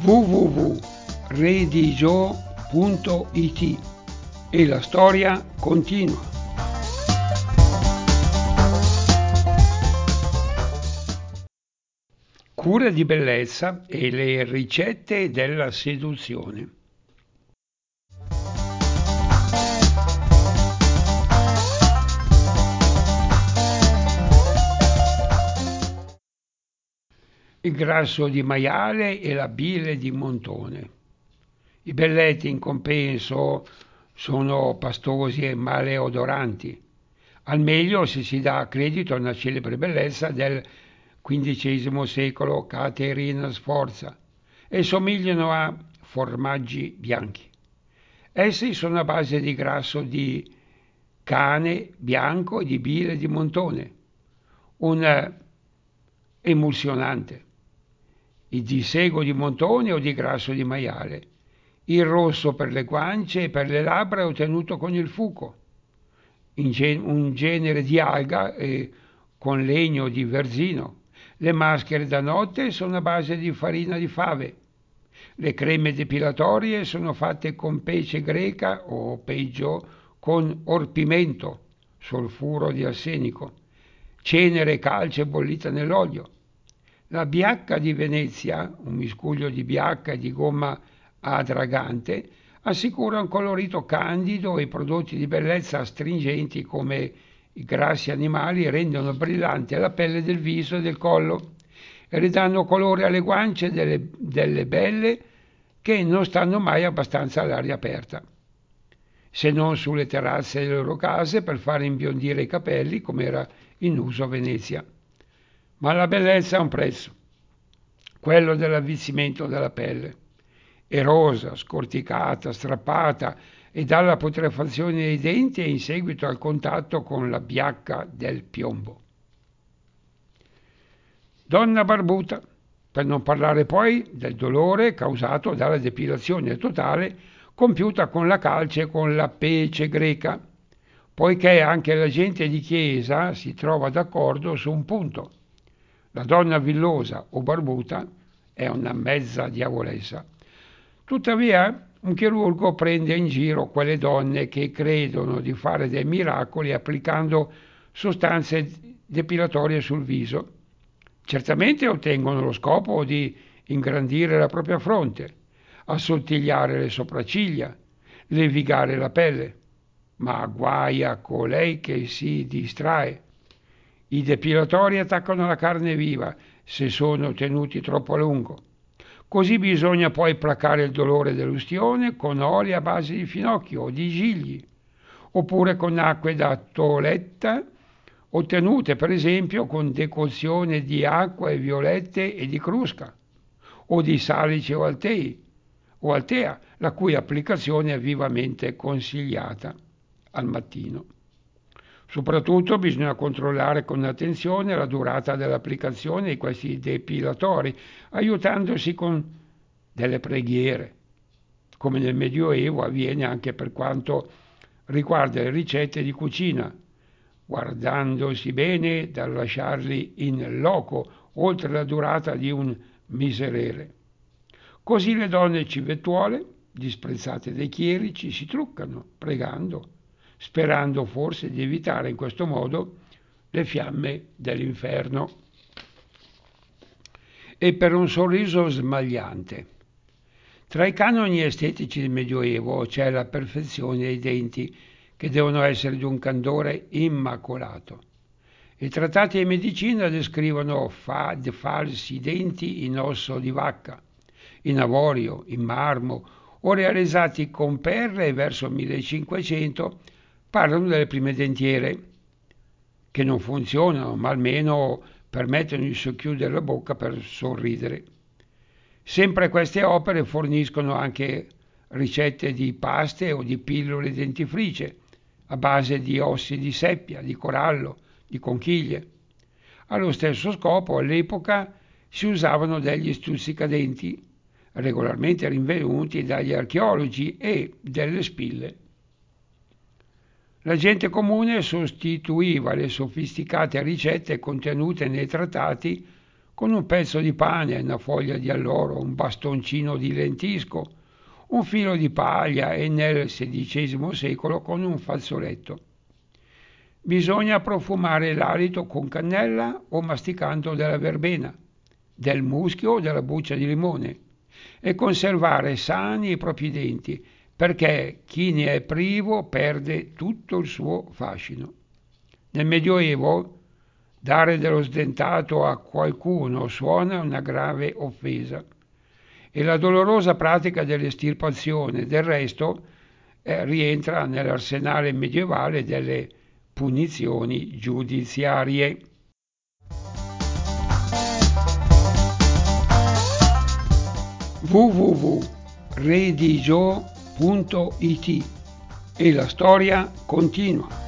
www.redigio.it e la storia continua. Cura di bellezza e le ricette della seduzione. Il grasso di maiale e la bile di montone. I belletti in compenso sono pastosi e maleodoranti, al meglio se si dà credito a una celebre bellezza del XV secolo, Caterina Sforza, e somigliano a formaggi bianchi. Essi sono a base di grasso di cane bianco e di bile di montone, un emulsionante, il di sego di montone o di grasso di maiale. Il rosso per le guance e per le labbra è ottenuto con il fuco, un genere di alga con legno di verzino. Le maschere da notte sono a base di farina di fave. Le creme depilatorie sono fatte con pece greca o peggio con orpimento, solfuro di arsenico, cenere e calce bollita nell'olio. La biacca di Venezia, un miscuglio di biacca e di gomma adragante, assicura un colorito candido e i prodotti di bellezza astringenti come i grassi animali rendono brillante la pelle del viso e del collo e ridanno colore alle guance delle belle che non stanno mai abbastanza all'aria aperta, se non sulle terrazze delle loro case per fare imbiondire i capelli come era in uso a Venezia. Ma la bellezza ha un prezzo, quello dell'avvizzimento della pelle. Erosa, scorticata, strappata e dalla putrefazione dei denti e in seguito al contatto con la biacca del piombo. Donna barbuta, per non parlare poi del dolore causato dalla depilazione totale compiuta con la calce e con la pece greca, poiché anche la gente di chiesa si trova d'accordo su un punto. La donna villosa o barbuta è una mezza diavolessa. Tuttavia, un chirurgo prende in giro quelle donne che credono di fare dei miracoli applicando sostanze depilatorie sul viso. Certamente ottengono lo scopo di ingrandire la propria fronte, assottigliare le sopracciglia, levigare la pelle, ma guai a colei che si distrae. I depilatori attaccano la carne viva se sono tenuti troppo a lungo. Così bisogna poi placare il dolore dell'ustione con oli a base di finocchio o di gigli, oppure con acque da toeletta ottenute per esempio con decozione di acqua e violette e di crusca, o di salice o altea, la cui applicazione è vivamente consigliata al mattino. Soprattutto bisogna controllare con attenzione la durata dell'applicazione di questi depilatori, aiutandosi con delle preghiere, come nel Medioevo avviene anche per quanto riguarda le ricette di cucina, guardandosi bene dal lasciarli in loco oltre la durata di un miserere. Così le donne civettuole, disprezzate dai chierici, si truccano, pregando, sperando forse di evitare in questo modo le fiamme dell'inferno. E per un sorriso smagliante. Tra i canoni estetici del Medioevo c'è la perfezione dei denti, che devono essere di un candore immacolato. I trattati di medicina descrivono falsi denti in osso di vacca, in avorio, in marmo o realizzati con perle e verso il 1500 parlano delle prime dentiere, che non funzionano ma almeno permettono di socchiudere la bocca per sorridere. Sempre queste opere forniscono anche ricette di paste o di pillole dentifrice a base di ossi di seppia, di corallo, di conchiglie. Allo stesso scopo all'epoca si usavano degli stuzzicadenti, regolarmente rinvenuti dagli archeologi, e delle spille. La gente comune sostituiva le sofisticate ricette contenute nei trattati con un pezzo di pane, una foglia di alloro, un bastoncino di lentisco, un filo di paglia e nel XVI secolo con un fazzoletto. Bisogna profumare l'alito con cannella o masticando della verbena, del muschio o della buccia di limone e conservare sani i propri denti, perché chi ne è privo perde tutto il suo fascino. Nel Medioevo dare dello sdentato a qualcuno suona una grave offesa e la dolorosa pratica dell'estirpazione del resto rientra nell'arsenale medievale delle punizioni giudiziarie. www.redigio.it e la storia continua.